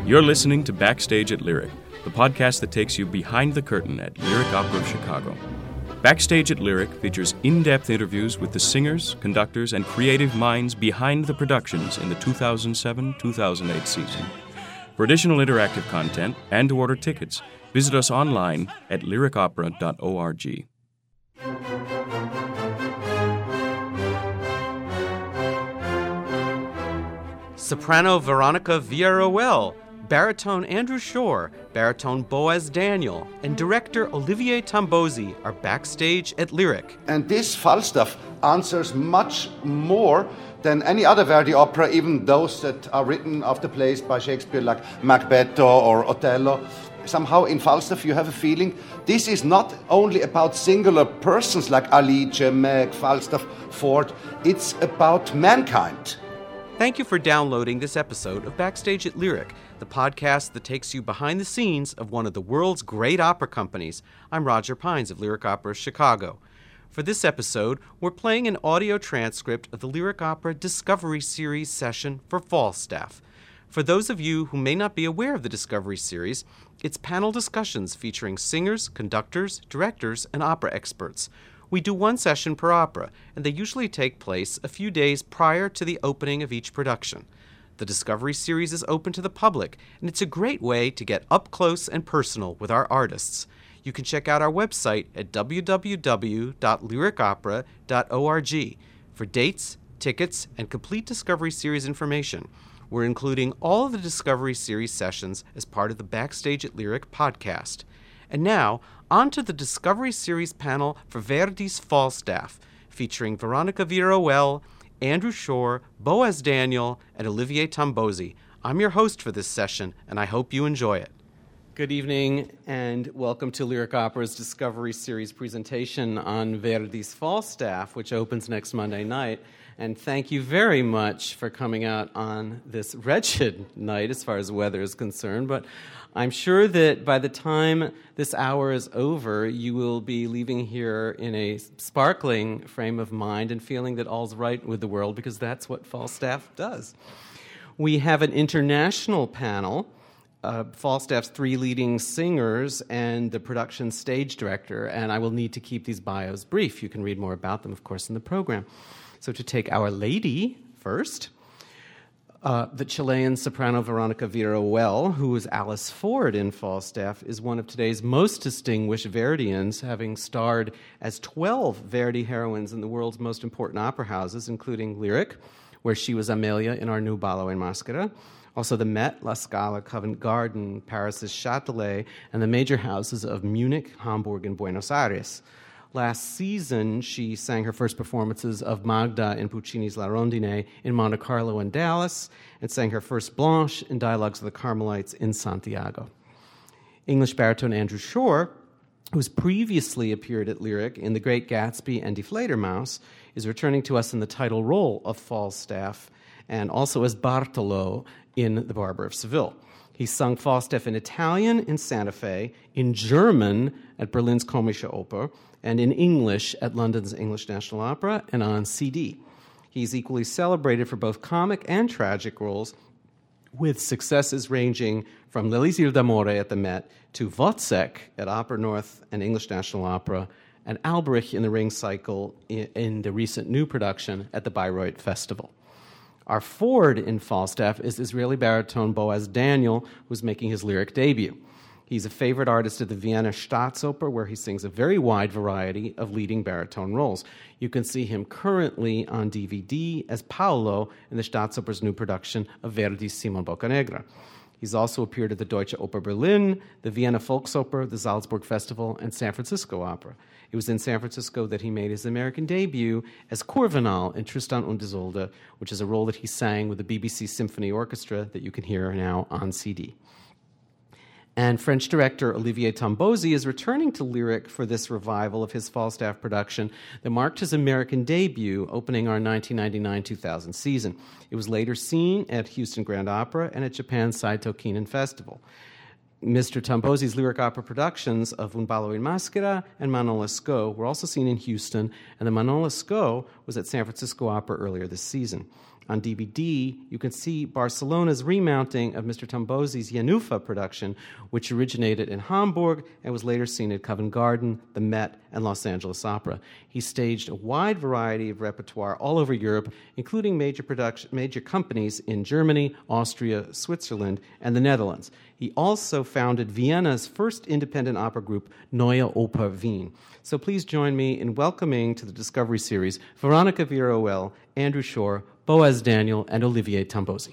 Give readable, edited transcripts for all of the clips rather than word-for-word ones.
You're listening to Backstage at Lyric, the podcast that takes you behind the curtain at Lyric Opera of Chicago. Backstage at Lyric features in-depth interviews with the singers, conductors, and creative minds behind the productions in the 2007-2008 season. For additional interactive content and to order tickets, visit us online at lyricopera.org. Soprano Veronica Villarroel, baritone Andrew Shore, baritone Boaz Daniel, and director Olivier Tambozzi are backstage at Lyric. And this Falstaff answers much more than any other Verdi opera, even those that are written after plays by Shakespeare like Macbeth or Othello. Somehow in Falstaff you have a feeling this is not only about singular persons like Alice, Meg, Falstaff, Ford. It's about mankind. Thank you for downloading this episode of Backstage at Lyric, the podcast that takes you behind the scenes of one of the world's great opera companies. I'm Roger Pines of Lyric Opera Chicago. For this episode, we're playing an audio transcript of the Lyric Opera Discovery Series session for Falstaff. For those of you who may not be aware of the Discovery Series, it's panel discussions featuring singers, conductors, directors, and opera experts. We do one session per opera, and they usually take place a few days prior to the opening of each production. The Discovery Series is open to the public, and it's a great way to get up close and personal with our artists. You can check out our website at www.lyricopera.org for dates, tickets, and complete Discovery Series information. We're including all of the Discovery Series sessions as part of the Backstage at Lyric podcast. And now, on to the Discovery Series panel for Verdi's Falstaff, featuring Veronica Villarroel, Andrew Shore, Boaz Daniel, and Olivier Tambozzi. I'm your host for this session, and I hope you enjoy it. Good evening, and welcome to Lyric Opera's Discovery Series presentation on Verdi's Falstaff, which opens next Monday night. And thank you very much for coming out on this wretched night as far as weather is concerned. But I'm sure that by the time this hour is over, you will be leaving here in a sparkling frame of mind and feeling that all's right with the world, because that's what Falstaff does. We have an international panel, Falstaff's three leading singers and the production stage director, and I will need to keep these bios brief. You can read more about them, of course, in the program. So to take Our Lady first, the Chilean soprano Veronica Villarroel, who is Alice Ford in Falstaff, is one of today's most distinguished Verdians, having starred as 12 Verdi heroines in the world's most important opera houses, including Lyric, where she was Amelia in Our New Ballo in Maschera, also the Met, La Scala, Covent Garden, Paris's Châtelet, and the major houses of Munich, Hamburg, and Buenos Aires. Last season, she sang her first performances of Magda in Puccini's La Rondine in Monte Carlo and Dallas, and sang her first Blanche in Dialogues of the Carmelites in Santiago. English baritone Andrew Shore, who's previously appeared at Lyric in The Great Gatsby and Die Fledermaus, is returning to us in the title role of Falstaff, and also as Bartolo in The Barber of Seville. He sung Falstaff in Italian in Santa Fe, in German at Berlin's Komische Oper, and in English at London's English National Opera, and on CD. He's equally celebrated for both comic and tragic roles, with successes ranging from L'Elisir d'Amore at the Met to Wozzeck at Opera North and English National Opera, and Alberich in the Ring Cycle in the recent new production at the Bayreuth Festival. Our Ford in Falstaff is Israeli baritone Boaz Daniel, who's making his lyric debut. He's a favorite artist at the Vienna Staatsoper, where he sings a very wide variety of leading baritone roles. You can see him currently on DVD as Paolo in the Staatsoper's new production of Verdi's Simon Boccanegra. He's also appeared at the Deutsche Oper Berlin, the Vienna Volksoper, the Salzburg Festival, and San Francisco Opera. It was in San Francisco that he made his American debut as Kurvenal in Tristan und Isolde, which is a role that he sang with the BBC Symphony Orchestra that you can hear now on CD. And French director Olivier Tambozzi is returning to Lyric for this revival of his Falstaff production that marked his American debut, opening our 1999-2000 season. It was later seen at Houston Grand Opera and at Japan's Saito Kinen Festival. Mr. Tambozzi's lyric opera productions of Un ballo in Maschera and Manon Lescaut were also seen in Houston, and the Manon Lescaut was at San Francisco Opera earlier this season. On DVD, you can see Barcelona's remounting of Mr. Tambosi's Janufa production, which originated in Hamburg and was later seen at Covent Garden, the Met, and Los Angeles Opera. He staged a wide variety of repertoire all over Europe, including major companies in Germany, Austria, Switzerland, and the Netherlands. He also founded Vienna's first independent opera group, Neue Oper Wien. So please join me in welcoming to the Discovery Series Veronica Villarroel, Andrew Shore, Boaz Daniel, and Olivier Tambosi.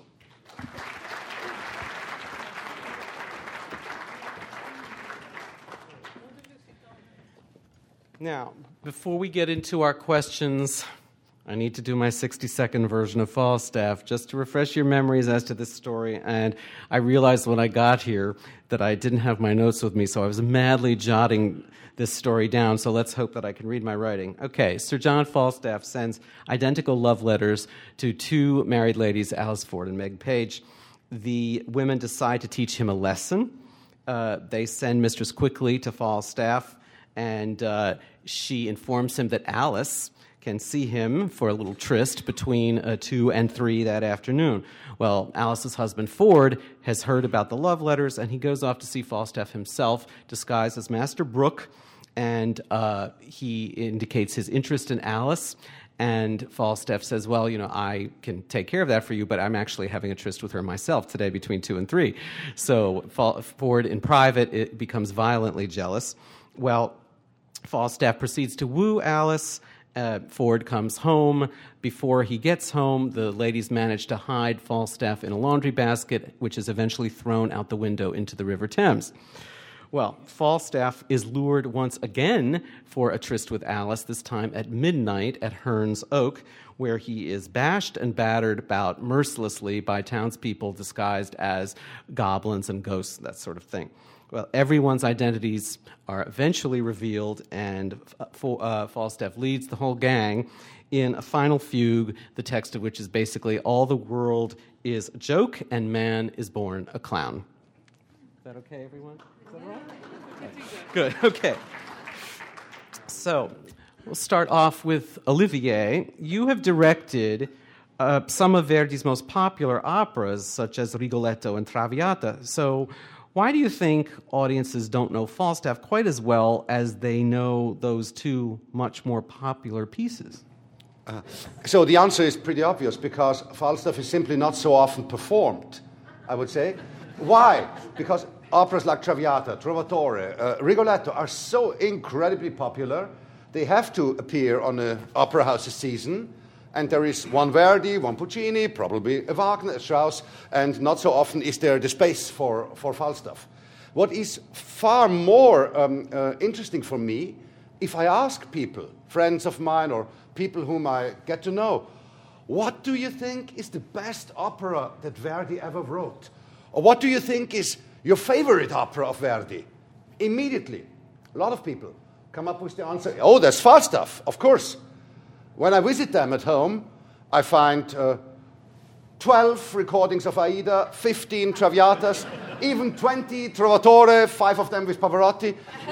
Now, before we get into our questions, I need to do my 60-second version of Falstaff just to refresh your memories as to this story. And I realized when I got here that I didn't have my notes with me, so I was madly jotting this story down, so let's hope that I can read my writing. Okay, Sir John Falstaff sends identical love letters to two married ladies, Alice Ford and Meg Page. The women decide to teach him a lesson. They send Mistress Quickly to Falstaff, and she informs him that Alice can see him for a little tryst between 2 and 3 that afternoon. Well, Alice's husband, Ford, has heard about the love letters, and he goes off to see Falstaff himself, disguised as Master Brooke, and he indicates his interest in Alice, and Falstaff says, well, I can take care of that for you, but I'm actually having a tryst with her myself today between 2 and 3. So Ford, in private, becomes violently jealous. Well, Falstaff proceeds to woo Alice. Ford comes home. Before he gets home, the ladies manage to hide Falstaff in a laundry basket, which is eventually thrown out the window into the River Thames. Well, Falstaff is lured once again for a tryst with Alice, this time at midnight at Hearn's Oak, where he is bashed and battered about mercilessly by townspeople disguised as goblins and ghosts, that sort of thing. Well, everyone's identities are eventually revealed, and Falstaff leads the whole gang in a final fugue, the text of which is basically, all the world is a joke and man is born a clown. Is that okay, everyone? Is that all right? Okay. Good, okay. So, we'll start off with Olivier. You have directed some of Verdi's most popular operas, such as Rigoletto and Traviata. So, why do you think audiences don't know Falstaff quite as well as they know those two much more popular pieces? So the answer is pretty obvious, because Falstaff is simply not so often performed, I would say. Why? Because operas like Traviata, Trovatore, Rigoletto are so incredibly popular, they have to appear on an opera house's season. And there is one Verdi, one Puccini, probably a Wagner, a Strauss, and not so often is there the space for Falstaff. What is far more interesting for me, if I ask people, friends of mine or people whom I get to know, what do you think is the best opera that Verdi ever wrote? Or what do you think is your favorite opera of Verdi? Immediately, a lot of people come up with the answer, oh, that's Falstaff, of course. When I visit them at home, I find 12 recordings of Aida, 15 Traviatas, even 20 Trovatore, 5 of them with Pavarotti.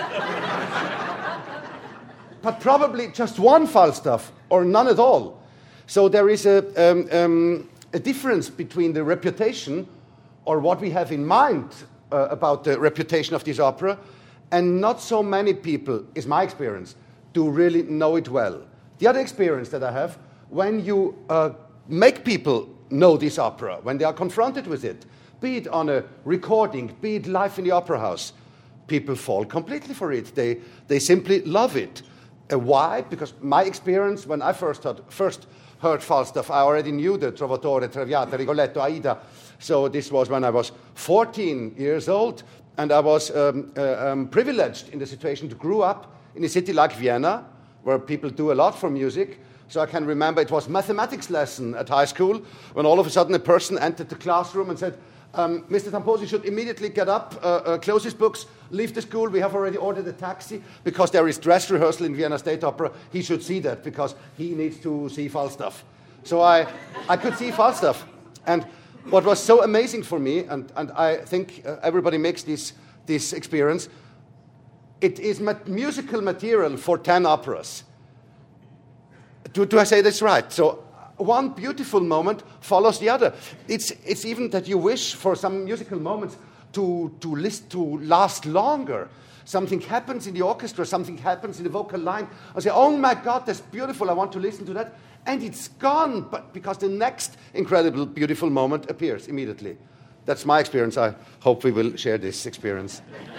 But probably just one Falstaff, or none at all. So there is a difference between the reputation, or what we have in mind about the reputation of this opera, and not so many people, is my experience, do really know it well. The other experience that I have, when you make people know this opera, when they are confronted with it, be it on a recording, be it live in the opera house, people fall completely for it. They simply love it. Why? Because my experience, when I first heard Falstaff, I already knew the Trovatore, Traviata, Rigoletto, Aida. So this was when I was 14 years old, and I was privileged in the situation to grow up in a city like Vienna, where people do a lot for music. So I can remember it was mathematics lesson at high school, when all of a sudden a person entered the classroom and said, Mr. Tambosi should immediately get up, close his books, leave the school. We have already ordered a taxi, because there is dress rehearsal in Vienna State Opera. He should see that, because he needs to see Falstaff. So I could see Falstaff. And what was so amazing for me, and I think everybody makes this experience, it is musical material for 10 operas. Do I say this right? So one beautiful moment follows the other. It's even that you wish for some musical moments to last longer. Something happens in the orchestra, something happens in the vocal line. I say, oh my God, that's beautiful, I want to listen to that. And it's gone, but because the next incredible, beautiful moment appears immediately. That's my experience. I hope we will share this experience.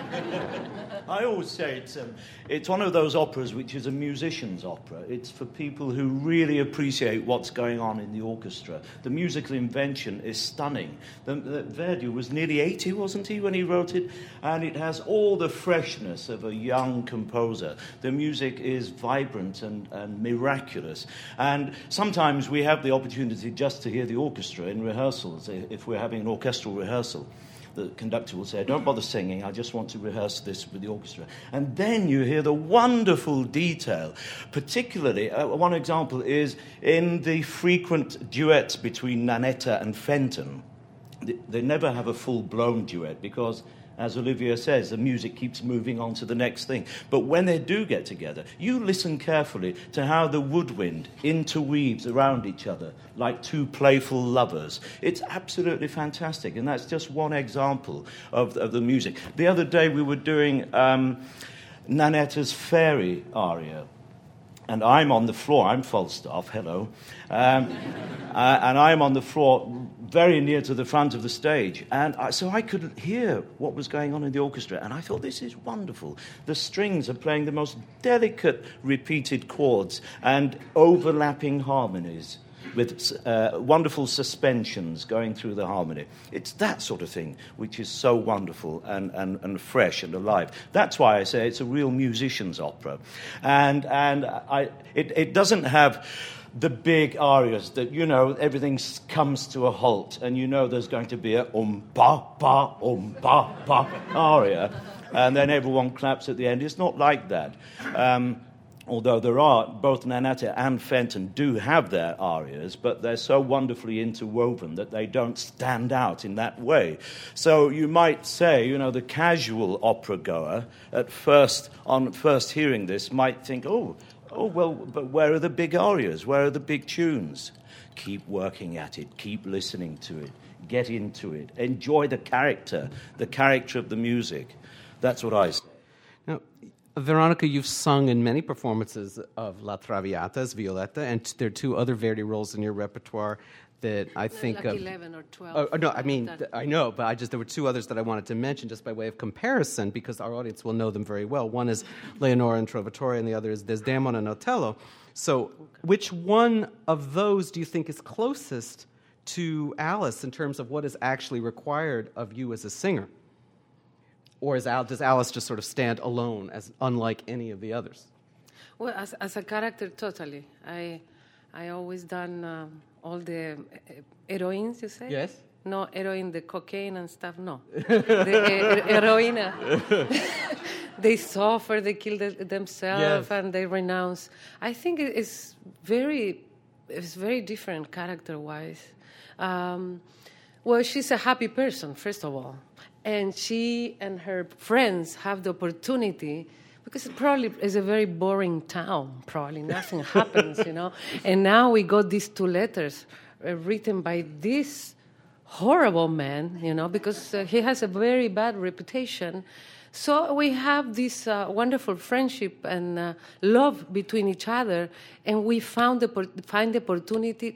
I always say it's one of those operas which is a musician's opera. It's for people who really appreciate what's going on in the orchestra. The musical invention is stunning. Verdi was nearly 80, wasn't he, when he wrote it? And it has all the freshness of a young composer. The music is vibrant and miraculous. And sometimes we have the opportunity just to hear the orchestra in rehearsals, if we're having an orchestral rehearsal. The conductor will say, don't bother singing, I just want to rehearse this with the orchestra. And then you hear the wonderful detail. Particularly, one example is in the frequent duets between Nanetta and Fenton. They never have a full-blown duet because, as Olivia says, the music keeps moving on to the next thing. But when they do get together, you listen carefully to how the woodwind interweaves around each other like two playful lovers. It's absolutely fantastic, and that's just one example of the music. The other day we were doing Nanetta's Fairy aria, and I'm on the floor. I'm Falstaff, hello. And I'm on the floor very near to the front of the stage. And so I could hear what was going on in the orchestra. And I thought, this is wonderful. The strings are playing the most delicate repeated chords and overlapping harmonies with wonderful suspensions going through the harmony. It's that sort of thing which is so wonderful and fresh and alive. That's why I say it's a real musician's opera. And it doesn't have the big arias that, you know, everything comes to a halt and you know there's going to be a ba ba aria, and then everyone claps at the end. It's not like that. Although there are, both Nanetta and Fenton do have their arias, but they're so wonderfully interwoven that they don't stand out in that way. So you might say, you know, the casual opera goer on first hearing this might think, oh, well, but where are the big arias? Where are the big tunes? Keep working at it. Keep listening to it. Get into it. Enjoy the character of the music. That's what I say. Now, Veronica, you've sung in many performances of La Traviata as Violetta, and there are two other Verdi roles in your repertoire that I think like of. 11 or 12. Oh, no, I mean, I know, but there were two others that I wanted to mention just by way of comparison, because our audience will know them very well. One is Leonora and Trovatore, and the other is Desdemona and Otello. So which one of those do you think is closest to Alice in terms of what is actually required of you as a singer? Or does Alice just sort of stand alone, as unlike any of the others? Well, as a character, totally. I always done all the heroines, you say? Yes. No, heroine, the cocaine and stuff, no. The heroine, they suffer, they kill themselves, yes, and they renounce. I think it's very different character-wise. Well, she's a happy person, first of all. And she and her friends have the opportunity, because it probably is a very boring town, probably nothing happens, you know. And now we got these two letters written by this horrible man, you know, because he has a very bad reputation. So we have this wonderful friendship and love between each other, and we find the opportunity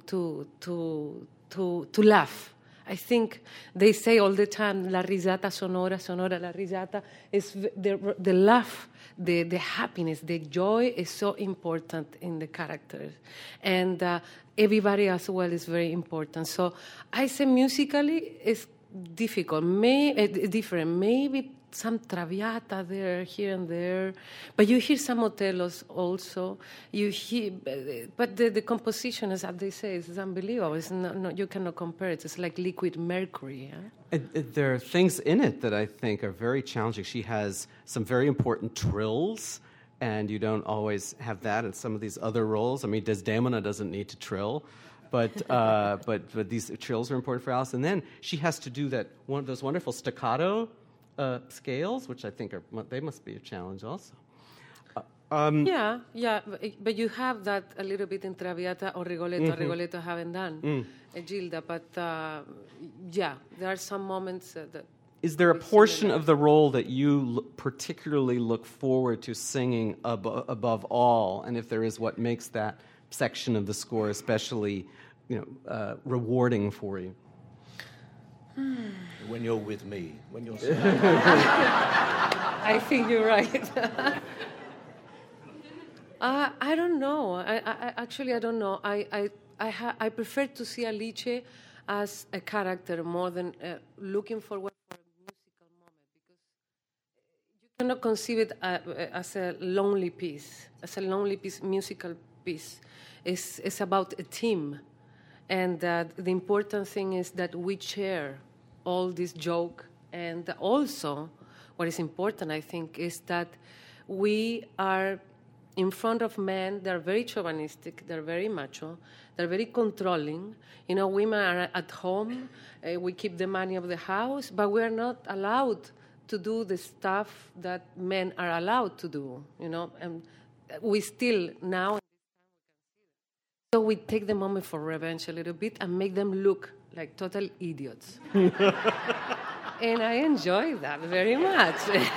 to laugh. I think they say all the time, la risata sonora, sonora la risata. Is the laugh, the happiness, the joy is so important in the characters. And everybody as well is very important. So I say musically it's difficult, different. Maybe some Traviata there, here and there, but you hear some Otellos also. You hear, but the composition, as they say, is unbelievable. It's not, you cannot compare it. It's like liquid mercury. Huh? There are things in it that I think are very challenging. She has some very important trills, and you don't always have that in some of these other roles. I mean, Desdemona doesn't need to trill. But these trills are important for Alice. And then she has to do one of those wonderful staccato scales, which I think they must be a challenge also. But you have that a little bit in Traviata or Rigoletto. Mm-hmm. Rigoletto haven't done Gilda, but there are some moments that. Is there a portion of the role that you particularly look forward to singing above all? And if there is, what makes that section of the score especially, rewarding for you? When you're with me, when you're. I think you're right. I don't know. I don't know. I prefer to see Alice as a character more than looking forward for a musical moment, because you cannot conceive it as a lonely piece, musical piece. It's about a team, and the important thing is that we share all this joke, and also what is important, I think, is that we are in front of men. They're very chauvinistic, they're very macho, they're very controlling. Women are at home, we keep the money of the house, but we're not allowed to do the stuff that men are allowed to do, and we still now. So we take the moment for revenge a little bit and make them look like total idiots. And I enjoy that very much.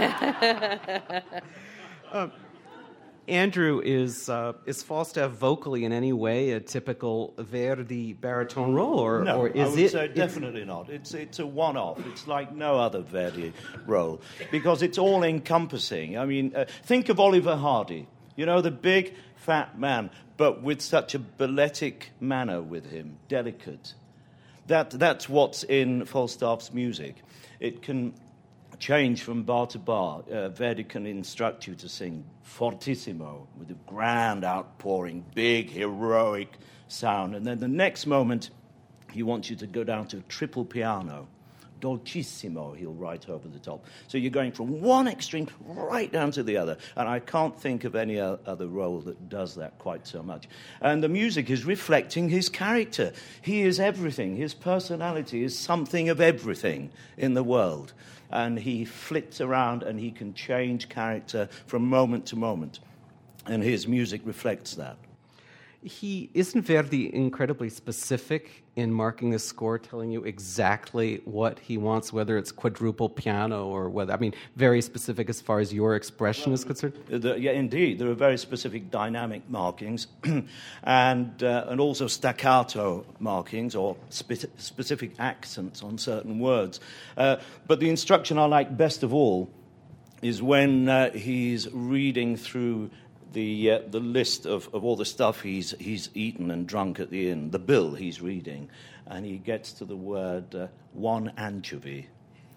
Andrew, is Falstaff vocally in any way a typical Verdi baritone role, or is I would say definitely not. It's a one-off. It's like no other Verdi role because it's all-encompassing. I mean, think of Oliver Hardy. The big fat man, but with such a balletic manner with him, delicate. That's what's in Falstaff's music. It can change from bar to bar. Verdi can instruct you to sing fortissimo with a grand outpouring, big, heroic sound. And then the next moment, he wants you to go down to triple piano. Dolcissimo, he'll write over the top. So you're going from one extreme right down to the other. And I can't think of any other role that does that quite so much. And the music is reflecting his character. He is everything. His personality is something of everything in the world. And he flits around and he can change character from moment to moment. And his music reflects that. Isn't Verdi incredibly specific in marking the score, telling you exactly what he wants, whether it's quadruple piano or whether, very specific as far as your expression is concerned? Yeah, indeed. There are very specific dynamic markings and also staccato markings or specific accents on certain words. But the instruction I like best of all is when he's reading through the list of all the stuff he's eaten and drunk at the inn, the bill he's reading, and he gets to the word one anchovy.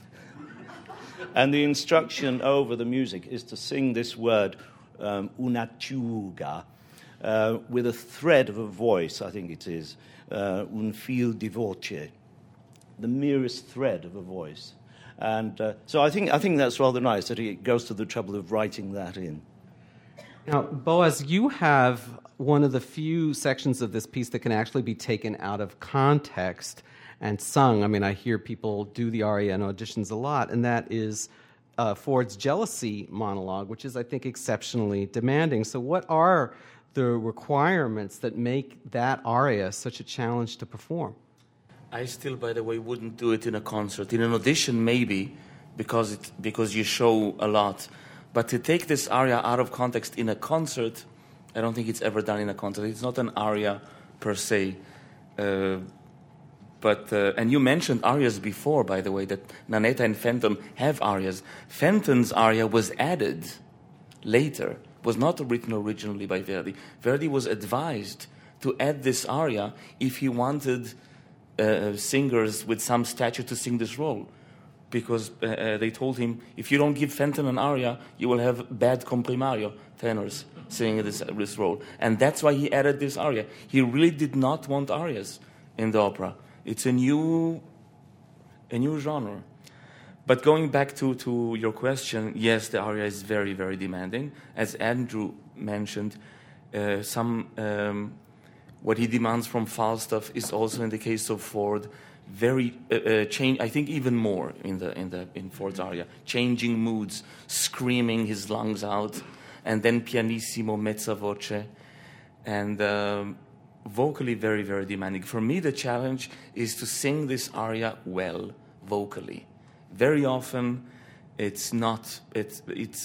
And the instruction over the music is to sing this word, un'acciuga, with a thread of a voice, I think it is, un fil di voce, the merest thread of a voice. And so I think that's rather nice that he goes to the trouble of writing that in. Now, Boaz, you have one of the few sections of this piece that can actually be taken out of context and sung. I hear people do the aria in auditions a lot, and that is Ford's jealousy monologue, which is, I think, exceptionally demanding. So what are the requirements that make that aria such a challenge to perform? I still, by the way, wouldn't do it in a concert. In an audition, maybe, because you show a lot. But to take this aria out of context in a concert, I don't think it's ever done in a concert. It's not an aria per se. And you mentioned arias before, by the way, that Nanetta and Fenton have arias. Fenton's aria was added later, was not written originally by Verdi. Verdi was advised to add this aria if he wanted singers with some stature to sing this role. Because they told him, if you don't give Fenton an aria, you will have bad comprimario tenors singing this role. And that's why he added this aria. He really did not want arias in the opera. It's a new genre. But going back to your question, yes, the aria is very, very demanding. As Andrew mentioned, what he demands from Falstaff is also in the case of Ford very change. I think even more in Ford's aria, changing moods, screaming his lungs out, and then pianissimo, mezza voce, and vocally very, very demanding. For me, the challenge is to sing this aria well, vocally. Very often, it's not. The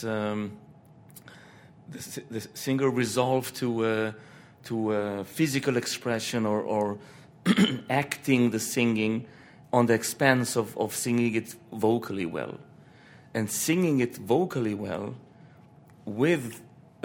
singer resolved to physical expression or acting the singing on the expense of singing it vocally well. And singing it vocally well with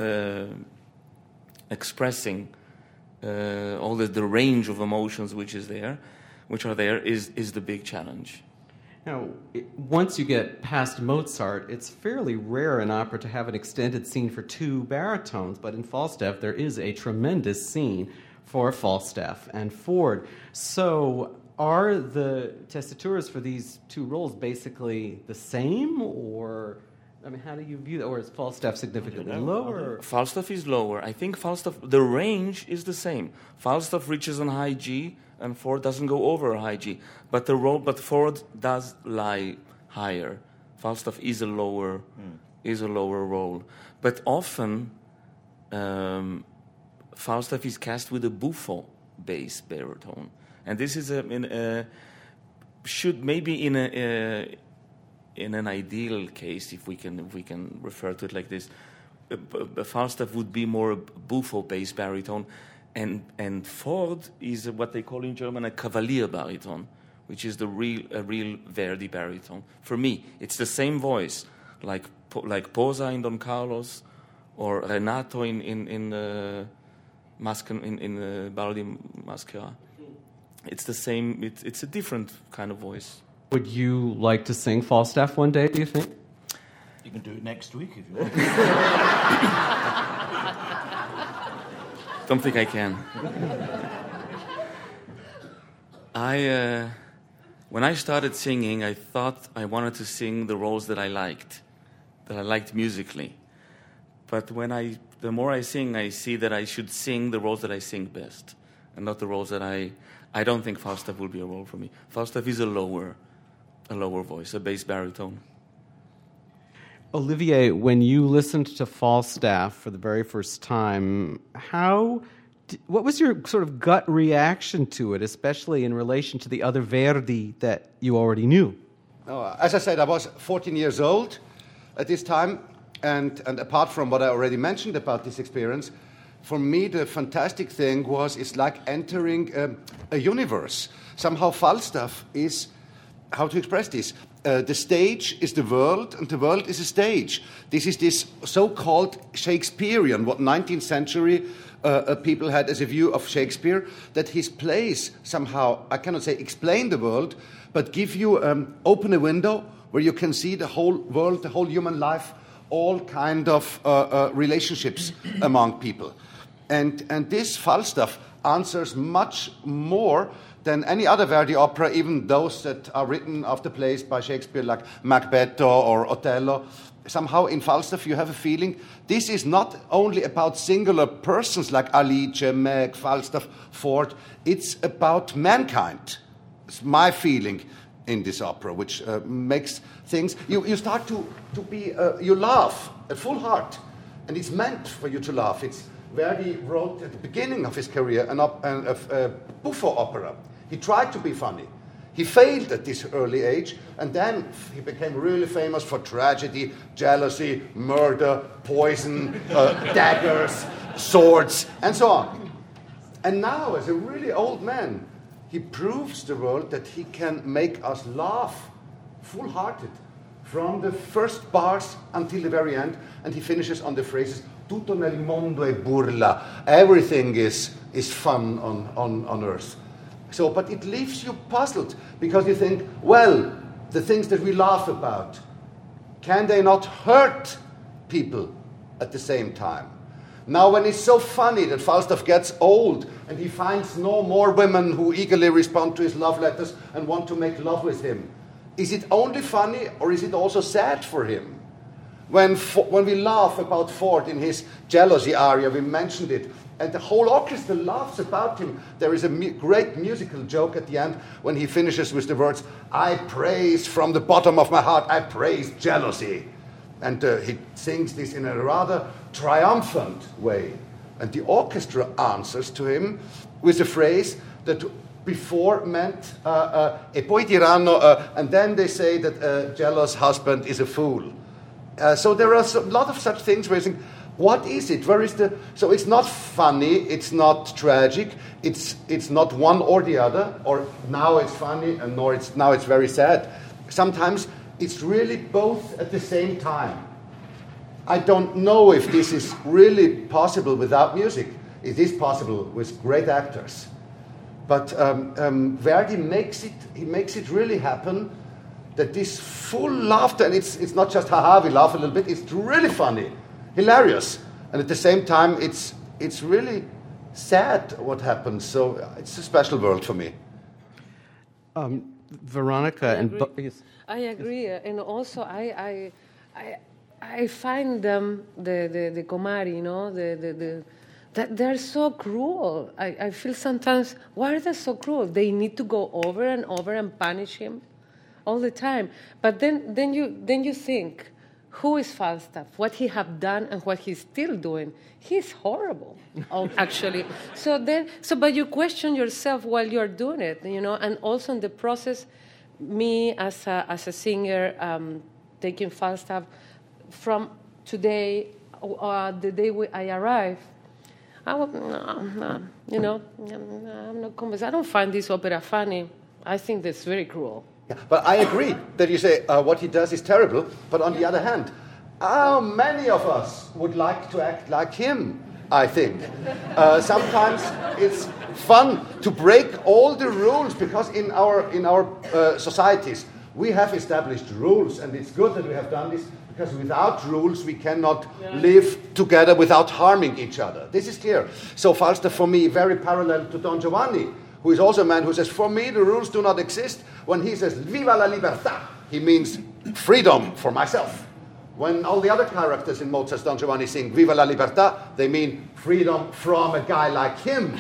expressing all the range of emotions which are there is the big challenge. Now, once you get past Mozart, it's fairly rare in opera to have an extended scene for two baritones, but in Falstaff there is a tremendous scene for Falstaff and Ford. So are the tessituras for these two roles basically the same, or I mean, how do you view that? Or is Falstaff significantly lower? Falstaff is lower. I think Falstaff, the range is the same. Falstaff reaches on high G, and Ford doesn't go over high G. But Ford does lie higher. Falstaff is a lower role. But often, Falstaff is cast with a buffo bass baritone, and this is should maybe in an ideal case, if we can refer to it like this, Falstaff would be more a buffo bass baritone, and Ford is what they call in German a cavalier baritone, which is a real Verdi baritone. For me, it's the same voice, like Posa in Don Carlos, or Renato in Ballo di Maschera. It's the same. It's a different kind of voice. Would you like to sing Falstaff one day, do you think? You can do it next week if you want. Don't think I can. When I started singing, I thought I wanted to sing the roles that I liked musically. But the more I sing, I see that I should sing the roles that I sing best, and not the roles that I don't think Falstaff will be a role for me. Falstaff is a lower voice, a bass baritone. Olivier, when you listened to Falstaff for the very first time, what was your sort of gut reaction to it, especially in relation to the other Verdi that you already knew? As I said, I was 14 years old at this time, and apart from what I already mentioned about this experience, for me the fantastic thing it's like entering a universe. Somehow Falstaff is, how to express this? The stage is the world, and the world is a stage. This is this so-called Shakespearean, what 19th century people had as a view of Shakespeare, that his plays somehow, I cannot say explain the world, but give you, open a window where you can see the whole world, the whole human life, all kind of relationships among people. And this Falstaff answers much more than any other Verdi opera, even those that are written after plays by Shakespeare like Macbeth or Othello. Somehow in Falstaff you have a feeling this is not only about singular persons like Alice, Meg, Falstaff, Ford. It's about mankind. It's my feeling in this opera, which makes things... You start to be... you laugh at full heart, and it's meant for you to laugh. Verdi wrote at the beginning of his career a buffo opera. He tried to be funny. He failed at this early age, and then he became really famous for tragedy, jealousy, murder, poison, daggers, swords, and so on. And now, as a really old man, he proves the world that he can make us laugh full-hearted from the first bars until the very end, and he finishes on the phrases, tutto nel mondo è burla, everything is fun on earth. So, but it leaves you puzzled, because you think, well, the things that we laugh about, can they not hurt people at the same time? Now, when it's so funny that Falstaff gets old and he finds no more women who eagerly respond to his love letters and want to make love with him, is it only funny, or is it also sad for him? When we laugh about Ford in his jealousy aria, we mentioned it, and the whole orchestra laughs about him. There is a great musical joke at the end when he finishes with the words, I praise from the bottom of my heart, I praise jealousy. And he sings this in a rather triumphant way. And the orchestra answers to him with a phrase that before meant e poi diranno, and then they say that a jealous husband is a fool. So there are a lot of such things where you think, what is it? Where is the... So it's not funny, it's not tragic, it's not one or the other, or now it's funny and now it's very sad. Sometimes it's really both at the same time. I don't know if this is really possible without music. It is possible with great actors. But Verdi makes it really happen that this full laughter, and it's not just haha, we laugh a little bit, it's really funny, hilarious. And at the same time, it's really sad what happens. So it's a special world for me. Veronica and... I agree. And also I find them, the Comari, you know, that they're so cruel. I feel sometimes, why are they so cruel? They need to go over and over and punish him all the time. But then you think, who is Falstaff? What he have done and what he's still doing? He's horrible, actually. But you question yourself while you're doing it, you know, and also in the process, me as a singer, taking Falstaff from today, the day I arrive, you know, I'm not convinced. I don't find this opera funny. I think that's very cruel. Yeah, but I agree that you say what he does is terrible, but on the other hand, how many of us would like to act like him, I think. Sometimes it's fun to break all the rules, because in our societies, we have established rules, and it's good that we have done this, because without rules we cannot live together without harming each other. This is clear. So Falstaff, for me, very parallel to Don Giovanni, who is also a man who says, for me the rules do not exist. When he says, viva la libertà, he means freedom for myself. When all the other characters in Mozart's Don Giovanni sing viva la libertà, they mean freedom from a guy like him,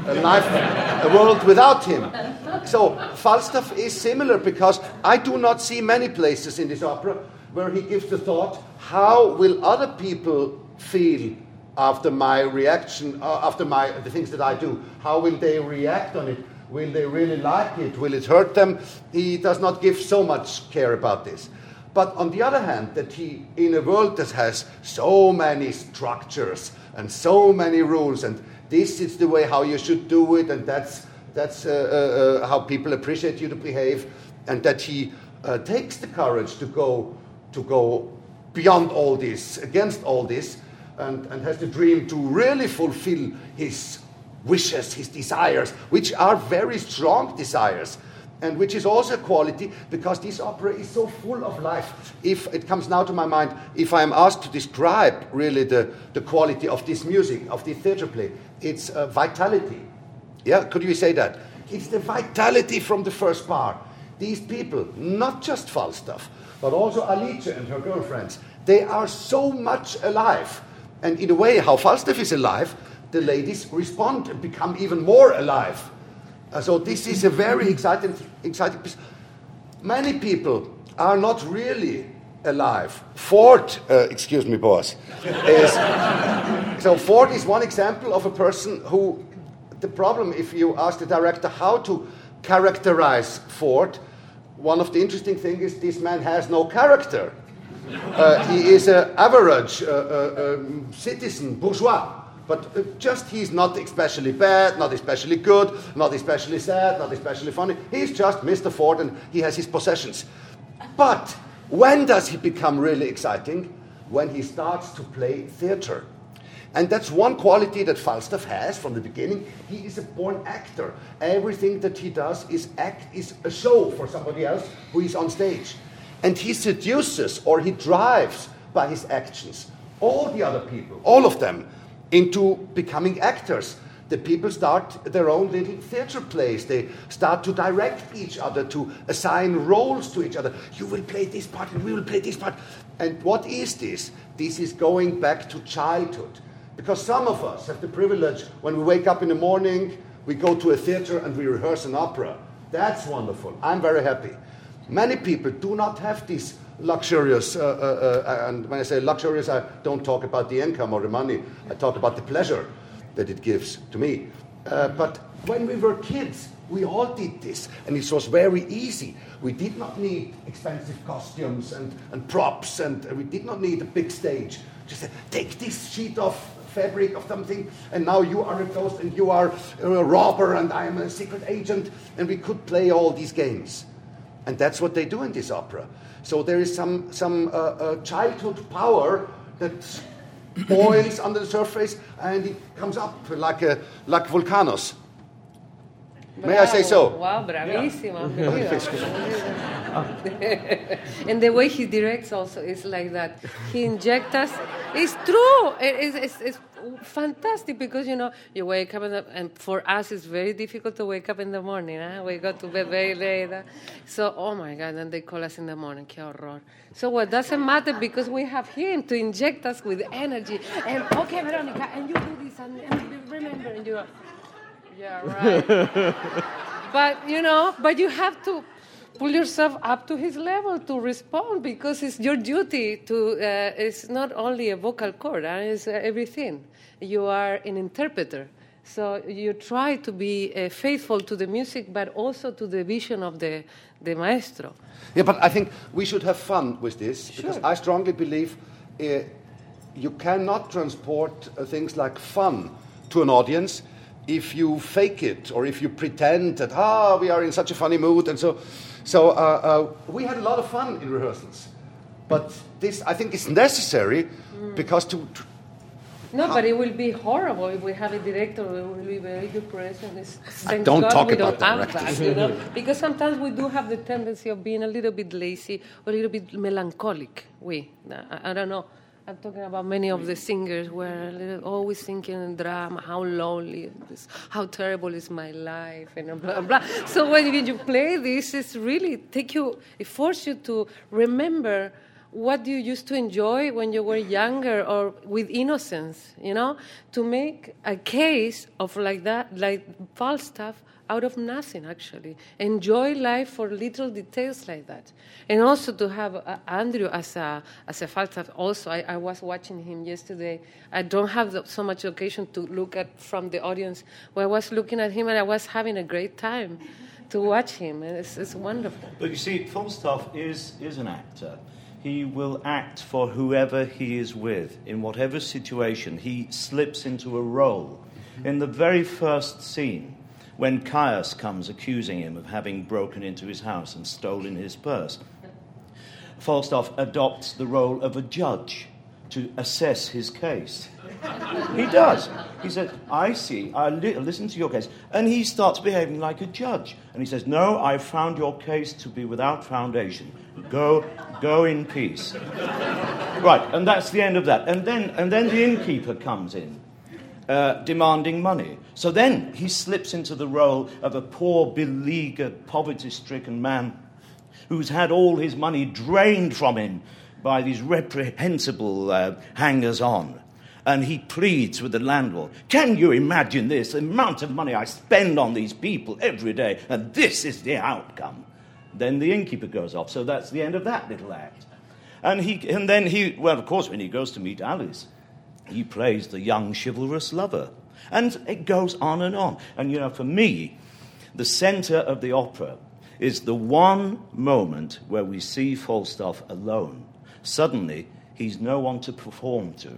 a world without him. So Falstaff is similar, because I do not see many places in this opera where he gives the thought, how will other people feel after my reaction, after the things that I do? How will they react on it? Will they really like it? Will it hurt them? He does not give so much care about this. But on the other hand, that he, in a world that has so many structures and so many rules, and this is the way how you should do it, and that's how people appreciate you to behave, and that he takes the courage to go beyond all this, against all this, and has the dream to really fulfill his wishes, his desires, which are very strong desires, and which is also a quality, because this opera is so full of life. If it comes now to my mind, if I am asked to describe really the quality of this music, of this theater play, it's vitality. Yeah, could you say that? It's the vitality from the first bar. These people, not just Falstaff, but also Alice and her girlfriends, they are so much alive. And in a way, how Falstaff is alive, the ladies respond and become even more alive. So this is a very exciting piece. Many people are not really alive. Ford, excuse me, boss. So Ford is one example of a person who, the problem, if you ask the director how to characterize Ford, one of the interesting things is this man has no character. He is an average citizen, bourgeois. But just he's not especially bad, not especially good, not especially sad, not especially funny. He's just Mr. Ford, and he has his possessions. But when does he become really exciting? When he starts to play theater. And that's one quality that Falstaff has from the beginning. He is a born actor. Everything that he does is a show for somebody else who is on stage. And he seduces, or he drives by his actions, all the other people, all of them, into becoming actors. The people start their own little theater plays. They start to direct each other, to assign roles to each other. You will play this part and we will play this part. And what is this? This is going back to childhood. Because some of us have the privilege, when we wake up in the morning, we go to a theater and we rehearse an opera. That's wonderful. I'm very happy. Many people do not have these luxurious, and when I say luxurious, I don't talk about the income or the money. I talk about the pleasure that it gives to me. But when we were kids, we all did this, and it was very easy. We did not need expensive costumes and props, and we did not need a big stage. Just take this sheet of fabric of something, and now you are a ghost, and you are a robber, and I am a secret agent, and we could play all these games. And that's what they do in this opera. So there is some childhood power that boils under the surface, and it comes up like volcanoes. Bravo. May I say so? Wow, bravissimo. And the way he directs also is like that. He injects us. It's true. It's fantastic because, you wake up, and for us it's very difficult to wake up in the morning. We go to bed very late. So, oh my God, and they call us in the morning. Qué horror. So it doesn't matter because we have him to inject us with energy. And, okay, Veronica, and you do this, and remember, and you yeah, right. But you have to pull yourself up to his level to respond because it's your duty to. It's not only a vocal cord; it's everything. You are an interpreter, so you try to be faithful to the music, but also to the vision of the maestro. Yeah, but I think we should have fun with this because I strongly believe you cannot transport things like fun to an audience if you fake it or if you pretend that we are in such a funny mood, and so we had a lot of fun in rehearsals, but this I think is necessary because no, but it will be horrible if we have a director who will be very depressed. Don't talk about that, because sometimes we do have the tendency of being a little bit lazy or a little bit melancholic. I don't know. I'm talking about many of the singers who are always thinking in drama, how lonely this, how terrible is my life, and blah, blah. So when you play this, it forces you to remember what you used to enjoy when you were younger or with innocence, to make a case of like that, like Falstaff, out of nothing, actually. Enjoy life for little details like that. And also to have Andrew as a Falstaff. Also, I was watching him yesterday. I don't have so much occasion to look at from the audience, but I was looking at him and I was having a great time to watch him. It's wonderful. But you see, Falstaff is an actor. He will act for whoever he is with. In whatever situation, he slips into a role. In the very first scene, when Caius comes accusing him of having broken into his house and stolen his purse, Falstaff adopts the role of a judge to assess his case. He does. He says, I see, I listen to your case. And he starts behaving like a judge. And he says, no, I found your case to be without foundation. Go in peace. Right, and that's the end of that. And then the innkeeper comes in, demanding money. So then he slips into the role of a poor, beleaguered, poverty-stricken man who's had all his money drained from him by these reprehensible hangers-on. And he pleads with the landlord, can you imagine this? The amount of money I spend on these people every day, and this is the outcome. Then the innkeeper goes off. So that's the end of that little act. And then of course, when he goes to meet Alice, he plays the young chivalrous lover. And it goes on and on. And, for me, the center of the opera is the one moment where we see Falstaff alone. Suddenly, he's no one to perform to.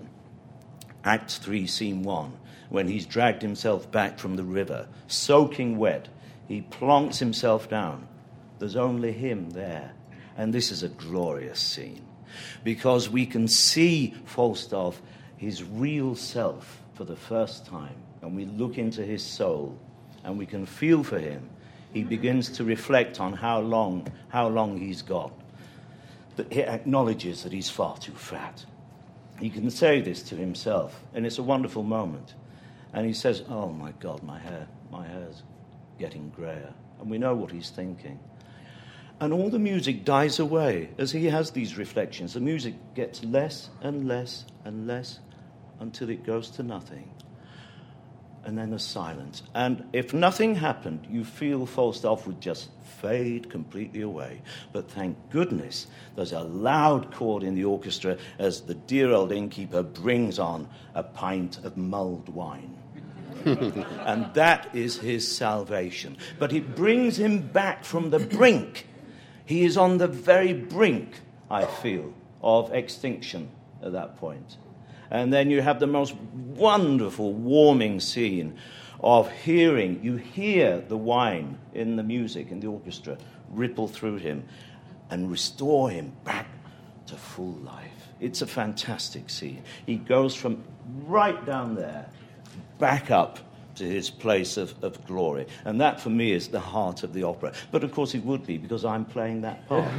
Act 3, Scene 1, when he's dragged himself back from the river, soaking wet, he plonks himself down. There's only him there. And this is a glorious scene, because we can see Falstaff, his real self, for the first time, and we look into his soul, and we can feel for him. He begins to reflect on how long he's got. That he acknowledges that he's far too fat. He can say this to himself, and it's a wonderful moment. And he says, oh my God, my hair's getting grayer. And we know what he's thinking. And all the music dies away as he has these reflections. The music gets less and less and less until it goes to nothing. and then the silence. And if nothing happened, you feel Falstaff would just fade completely away. But thank goodness there's a loud chord in the orchestra as the dear old innkeeper brings on a pint of mulled wine. And that is his salvation. But it brings him back from the brink. He is on the very brink, I feel, of extinction at that point. And then you have the most wonderful, warming scene of hearing. You hear the wine in the music, in the orchestra, ripple through him and restore him back to full life. It's a fantastic scene. He goes from right down there back up to his place of glory. And that, for me, is the heart of the opera. But, of course, it would be, because I'm playing that part.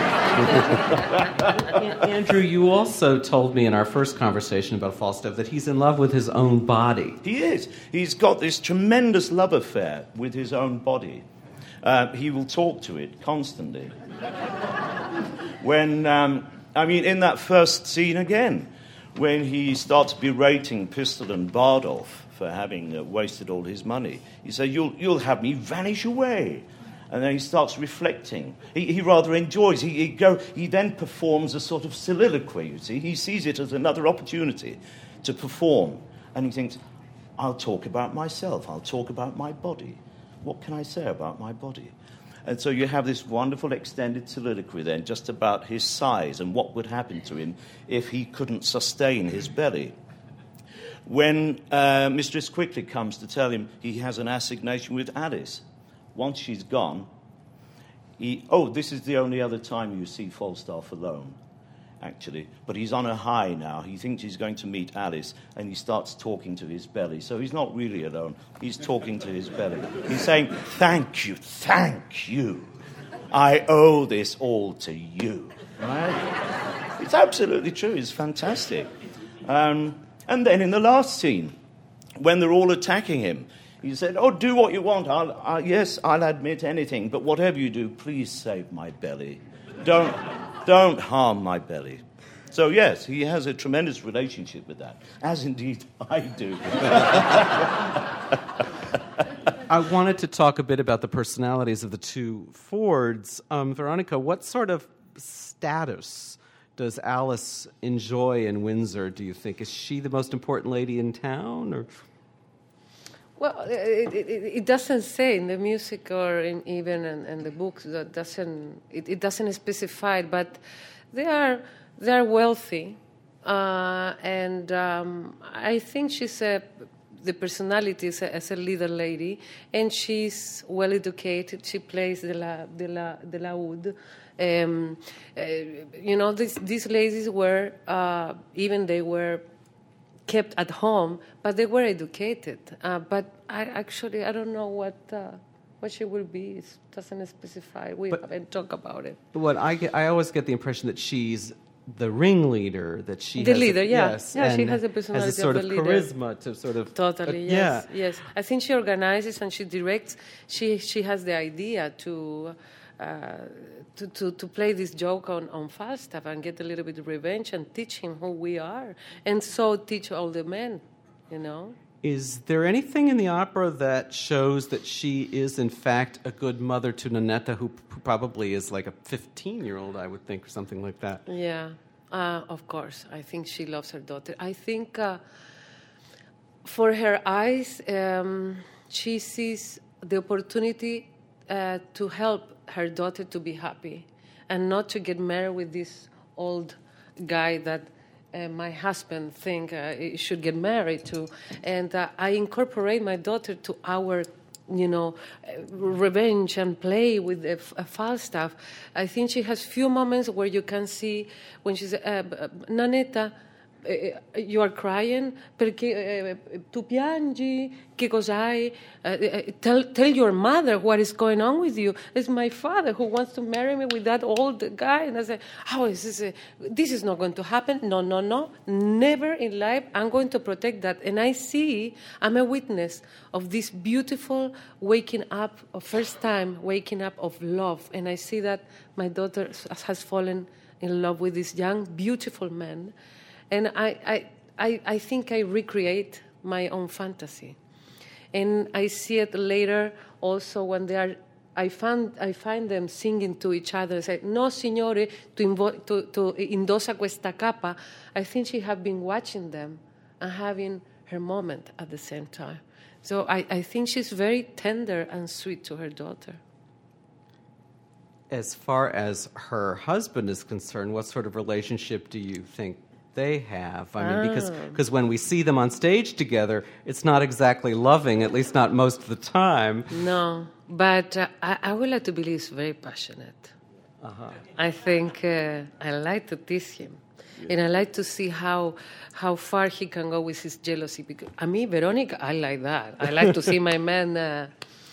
Andrew, you also told me in our first conversation about Falstaff that he's in love with his own body. He is. He's got this tremendous love affair with his own body. He will talk to it constantly. When, in that first scene again, when he starts berating Pistol and Bardolph for having wasted all his money. He said, you'll have me vanish away. And then he starts reflecting. He rather enjoys. He then performs a sort of soliloquy, you see. He sees it as another opportunity to perform. And he thinks, I'll talk about myself. I'll talk about my body. What can I say about my body? And so you have this wonderful extended soliloquy then, just about his size and what would happen to him if he couldn't sustain his belly. When Mistress Quickly comes to tell him he has an assignation with Alice, once she's gone, this is the only other time you see Falstaff alone, actually. But he's on a high now. He thinks he's going to meet Alice, and he starts talking to his belly. So he's not really alone. He's talking to his belly. He's saying, thank you. I owe this all to you. Right? It's absolutely true. It's fantastic. And then in the last scene, when they're all attacking him, he said, do what you want. I'll admit anything. But whatever you do, please save my belly. Don't harm my belly. So, yes, he has a tremendous relationship with that, as indeed I do. I wanted to talk a bit about the personalities of the two Fords. Veronica, what sort of status does Alice enjoy in Windsor, do you think? Is she the most important lady in town? Or? Well, it doesn't say in the music or even in the books. It doesn't specify, but they are wealthy, and I think she's the personality is as a leader lady, and she's well educated. She plays the laúd. These ladies were they were kept at home, but they were educated. But I don't know what she will be. It doesn't specify. We haven't talked about it. What I always get the impression that she's the ringleader, that she the has leader, yes, yeah, she has a personality has a sort of of the leader. charisma to sort of totally, yes. I think she organizes and she directs. She has the idea to play this joke on Falstaff and get a little bit of revenge and teach him who we are, and so teach all the men, Is there anything in the opera that shows that she is, in fact, a good mother to Nannetta, who probably is like a 15-year-old, I would think, or something like that? Yeah, of course. I think she loves her daughter. I think for her eyes, she sees the opportunity to help her daughter to be happy and not to get married with this old guy that my husband think should get married to. And I incorporate my daughter to our, revenge and play with Falstaff. I think she has few moments where you can see when she's, Nannetta, you are crying, perché tu piangi, che cos'hai? Tell your mother what is going on with you. It's my father who wants to marry me with that old guy. And I say, this is not going to happen. No, never in life. I'm going to protect that. And I'm a witness of this beautiful waking up, first time waking up of love. And I see that my daughter has fallen in love with this young, beautiful man. And I think I recreate my own fantasy. And I see it later also when they are. I find them singing to each other. Say, "No, signore, tu indossa questa capa." I think she had been watching them and having her moment at the same time. So I think she's very tender and sweet to her daughter. As far as her husband is concerned, what sort of relationship do you think they have? I mean, because when we see them on stage together, it's not exactly loving, at least not most of the time. No, but I would like to believe he's very passionate. I think I like to tease him. And I like to see how far he can go with his jealousy. Because Veronica, I like that. I like to see my man,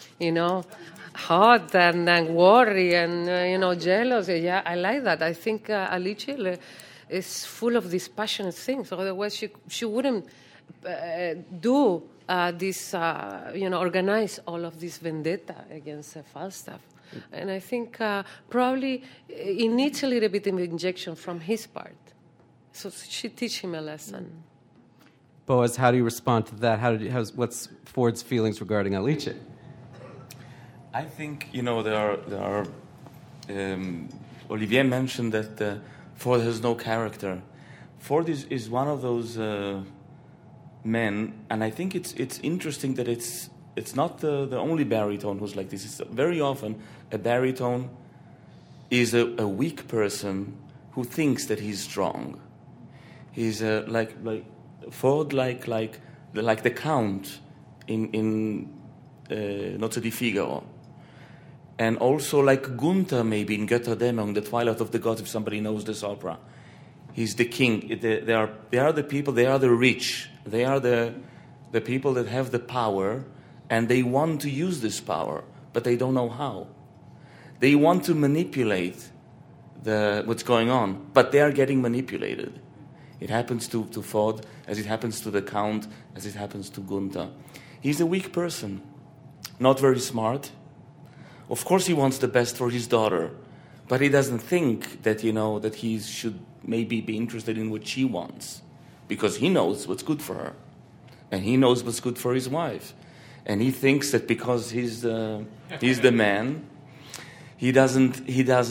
hot and worry and, jealous. Yeah, I like that. I think Alice is full of these passionate things. Otherwise, she wouldn't do this, organize all of this vendetta against Falstaff. And I think probably it needs a little bit of injection from his part. So she teach him a lesson. Boaz, how do you respond to that? What's Ford's feelings regarding Alice? I think, there are Olivier mentioned that Ford has no character. Ford is one of those men, and I think it's interesting that it's not the only baritone who's like this. It's very often a baritone is a weak person who thinks that he's strong. He's like Ford, like the Count in Nozze di Figaro. And also like Gunther, maybe in Götterdämmerung, the Twilight of the Gods, if somebody knows this opera. He's the king. They are the people, they are the rich. They are the people that have the power, and they want to use this power, but they don't know how. They want to manipulate what's going on, but they are getting manipulated. It happens to Ford, as it happens to the Count, as it happens to Gunther. He's a weak person, not very smart. Of course he wants the best for his daughter, but he doesn't think that, that he should maybe be interested in what she wants, because he knows what's good for her, and he knows what's good for his wife. And he thinks that because he's the man, he doesn't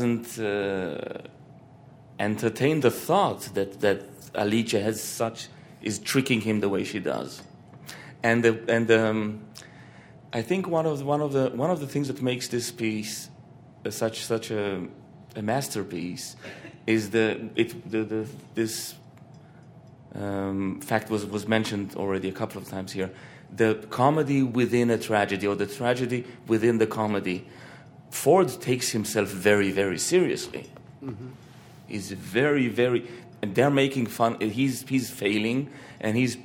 entertain the thought that Alice is tricking him the way she does. And I think one of the things that makes this piece such a masterpiece is this fact was mentioned already a couple of times here. The comedy within a tragedy, or the tragedy within the comedy. Ford takes himself very, very seriously. Mm-hmm. He's very, very, and they're making fun. He's failing, and he's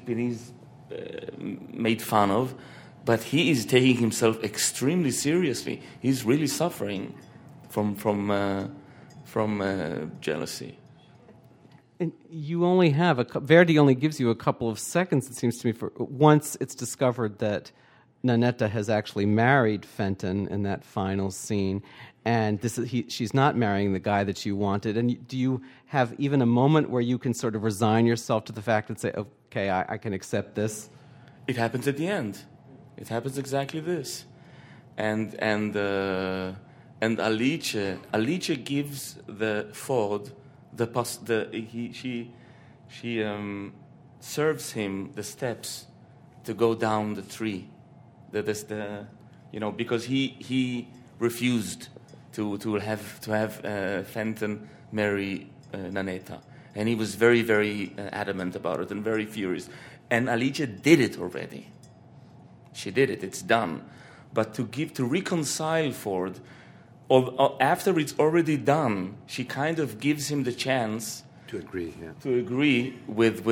made fun of, but he is taking himself extremely seriously. He's really suffering from jealousy. And you only have Verdi only gives you a couple of seconds, it seems to me, for once it's discovered that Nannetta has actually married Fenton in that final scene, and she's not marrying the guy that you wanted. And do you have even a moment where you can sort of resign yourself to the fact and say, okay, I can accept this? It happens at the end. It happens exactly this. And Alice gives the Ford she serves him the steps to go down the tree. Because he refused to have Fenton marry Nannetta, and he was very, very adamant about it and very furious. And Alice did it already. She did it. It's done. But to reconcile Ford, after it's already done, she kind of gives him the chance to agree. Yeah. To agree with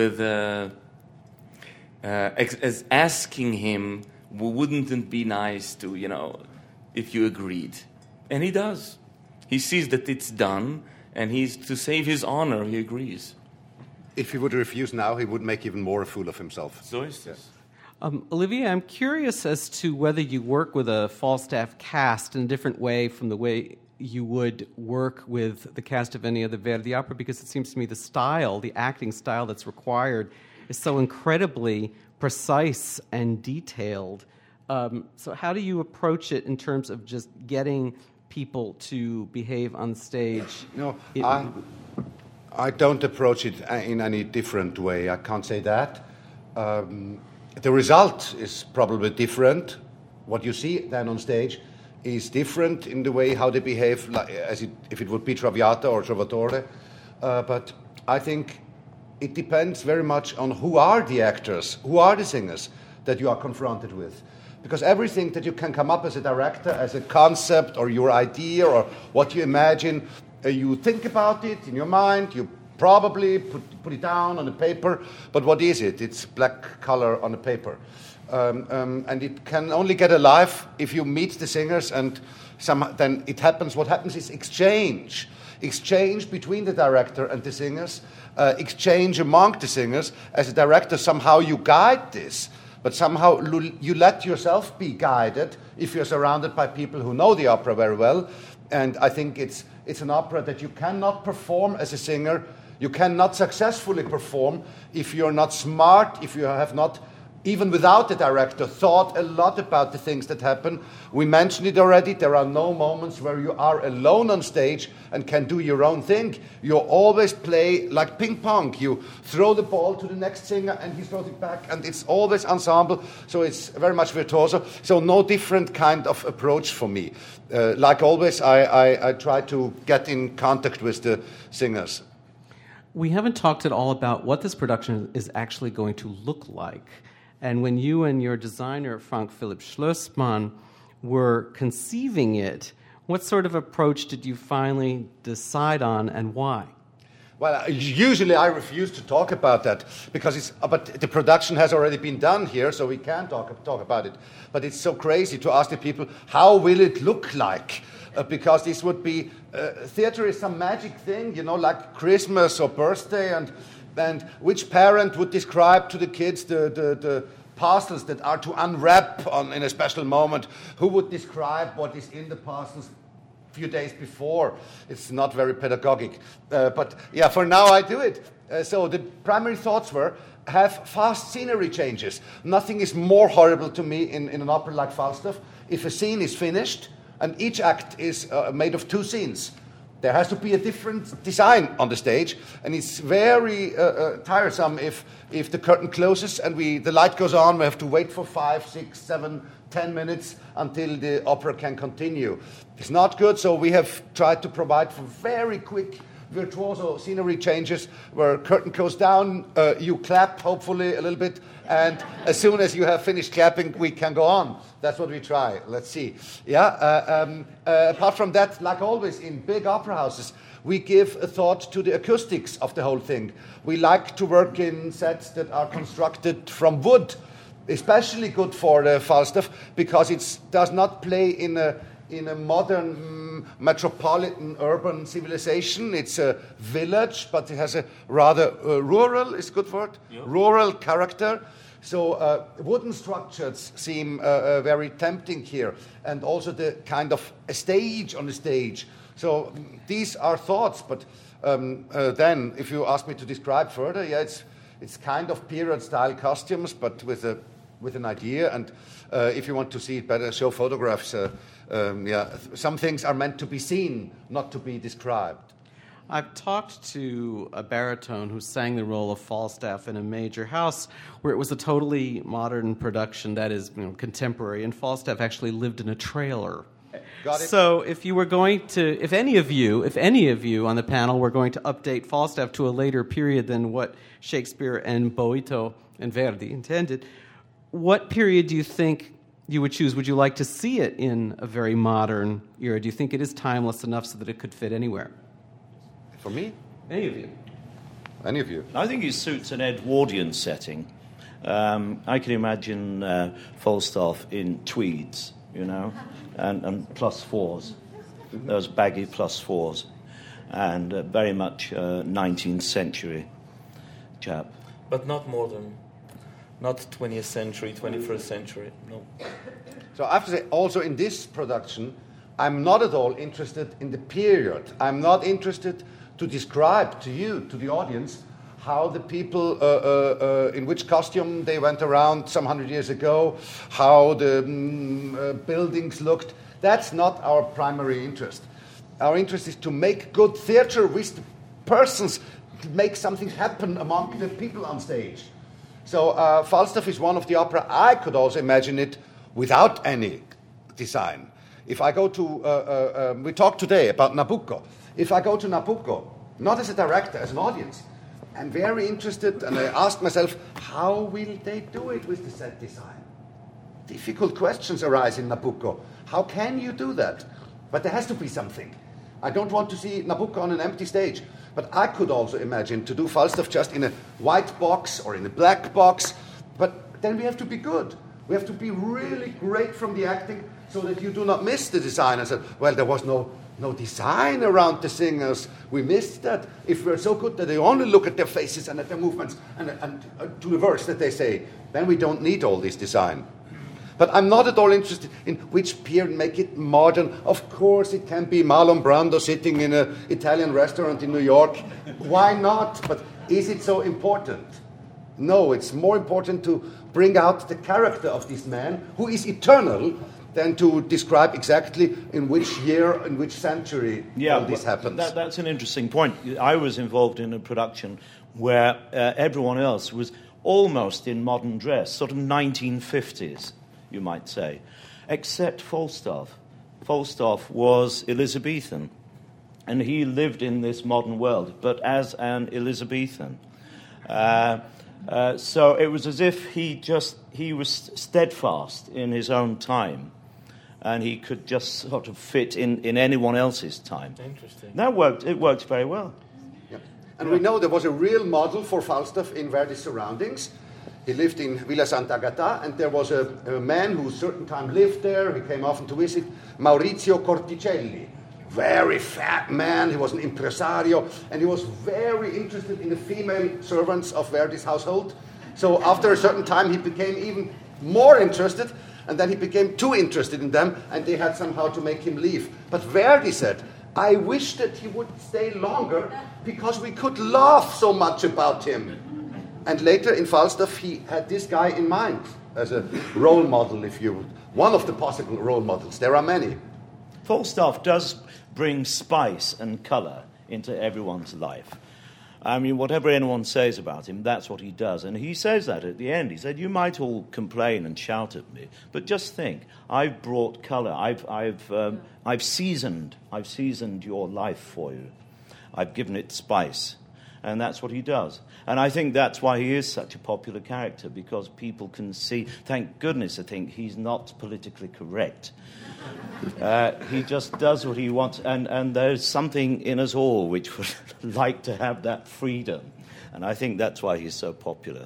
as asking him, wouldn't it be nice to, if you agreed? And he does. He sees that it's done, and to save his honor, he agrees. If he would refuse now, he would make even more a fool of himself. So is this. Olivier, I'm curious as to whether you work with a Falstaff cast in a different way from the way you would work with the cast of any other Verdi opera, because it seems to me the acting style that's required is so incredibly precise and detailed. So how do you approach it in terms of just getting people to behave on stage? No, I don't approach it in any different way. I can't say that. The result is probably different. What you see then on stage is different in the way how they behave, like, if it would be Traviata or Trovatore. But I think it depends very much on who are the actors, who are the singers that you are confronted with. Because everything that you can come up as a director, as a concept or your idea or what you imagine, you think about it in your mind, you probably put it down on the paper, but what is it? It's black color on the paper. And it can only get alive if you meet the singers, and then it happens. What happens is exchange between the director and the singers, exchange among the singers. As a director, somehow you guide this, but somehow you let yourself be guided if you're surrounded by people who know the opera very well. And I think it's an opera that you cannot perform as a singer. You cannot successfully perform if you're not smart, if you have not, even without the director, thought a lot about the things that happen. We mentioned it already. There are no moments where you are alone on stage and can do your own thing. You always play like ping pong. You throw the ball to the next singer and he throws it back, and it's always ensemble, so it's very much virtuoso. So no different kind of approach for me. Like always, I try to get in contact with the singers. We haven't talked at all about what this production is actually going to look like. And when you and your designer, Frank Philipp Schlossmann, were conceiving it, what sort of approach did you finally decide on, and why? Well, usually I refuse to talk about that because but the production has already been done here, so we can talk about it. But it's so crazy to ask the people, how will it look like? Because this would be, theater is some magic thing, like Christmas or birthday, and which parent would describe to the kids the parcels that are to unwrap in a special moment? Who would describe what is in the parcels a few days before? It's not very pedagogic. But yeah, for now I do it. So the primary thoughts were, have fast scenery changes. Nothing is more horrible to me in an opera like Falstaff if a scene is finished and each act is made of two scenes. There has to be a different design on the stage, and it's very tiresome if the curtain closes and the light goes on. We have to wait for 5, 6, 7, 10 minutes until the opera can continue. It's not good, so we have tried to provide for very quick virtuoso scenery changes where curtain goes down, you clap hopefully a little bit, and as soon as you have finished clapping, we can go on. That's what we try. Let's see. Yeah. Apart from that, like always in big opera houses, we give a thought to the acoustics of the whole thing. We like to work in sets that are constructed from wood, especially good for the Falstaff because it does not play in a modern metropolitan urban civilization. It's a village, but it has a rather rural, is a good word, yeah. Rural character. So wooden structures seem very tempting here, and also the kind of a stage on the stage. So these are thoughts, but then if you ask me to describe further, yeah, it's kind of period-style costumes, but with an idea. And if you want to see it better, show photographs. Some things are meant to be seen, not to be described. I've talked to a baritone who sang the role of Falstaff in a major house where it was a totally modern production, that is, contemporary, and Falstaff actually lived in a trailer. Got it. So if you were going to, if any of you on the panel were going to update Falstaff to a later period than what Shakespeare and Boito and Verdi intended, what period do you think you would choose? Would you like to see it in a very modern era? Do you think it is timeless enough so that it could fit anywhere? For me? Any of you. Any of you? I think it suits an Edwardian setting. I can imagine Falstaff in tweeds, and plus fours, those baggy plus fours, and very much 19th century chap. But not modern. Not 20th century, 21st century, no. So I have to say, also in this production, I'm not at all interested in the period. I'm not interested to describe to you, to the audience, how the people, in which costume they went around some 100 years ago, how the buildings looked. That's not our primary interest. Our interest is to make good theater with the persons, to make something happen among the people on stage. So Falstaff is one of the opera. I could also imagine it without any design. If I go to, we talked today about Nabucco. If I go to Nabucco, not as a director, as an audience, I'm very interested, and I ask myself, how will they do it with the set design? Difficult questions arise in Nabucco. How can you do that? But there has to be something. I don't want to see Nabucco on an empty stage. But I could also imagine to do Falstaff just in a white box or in a black box. But then we have to be good. We have to be really great from the acting so that you do not miss the design. I said, well, there was no design around the singers. We missed that. If we're so good that they only look at their faces and at their movements and to the words that they say, then we don't need all this design. But I'm not at all interested in which period, make it modern. Of course, it can be Marlon Brando sitting in an Italian restaurant in New York. Why not? But is it so important? No, it's more important to bring out the character of this man, who is eternal, than to describe exactly in which year, in which century all this happens. That's an interesting point. I was involved in a production where everyone else was almost in modern dress, sort of 1950s. You might say, except Falstaff. Falstaff was Elizabethan, and he lived in this modern world, but as an Elizabethan. So it was as if he was steadfast in his own time, and he could just sort of fit in anyone else's time. Interesting. That worked. It worked very well. Yep. And we know there was a real model for Falstaff in Verdi's surroundings. He lived in Villa Sant'Agata, and there was a man who a certain time lived there. He came often to visit, Maurizio Corticelli. Very fat man. He was an impresario, and he was very interested in the female servants of Verdi's household. So after a certain time, he became even more interested, and then he became too interested in them, and they had somehow to make him leave. But Verdi said, I wish that he would stay longer because we could laugh so much about him. And later in Falstaff, he had this guy in mind as a role model, if you would. One of the possible role models. There are many. Falstaff does bring spice and colour into everyone's life. I mean, whatever anyone says about him, that's what he does. And he says that at the end. He said, you might all complain and shout at me, but just think, I've brought colour. I've seasoned your life for you. I've given it spice. And that's what he does. And I think that's why he is such a popular character, because people can see, thank goodness, I think, he's not politically correct. He just does what he wants, and there's something in us all which would like to have that freedom. And I think that's why he's so popular.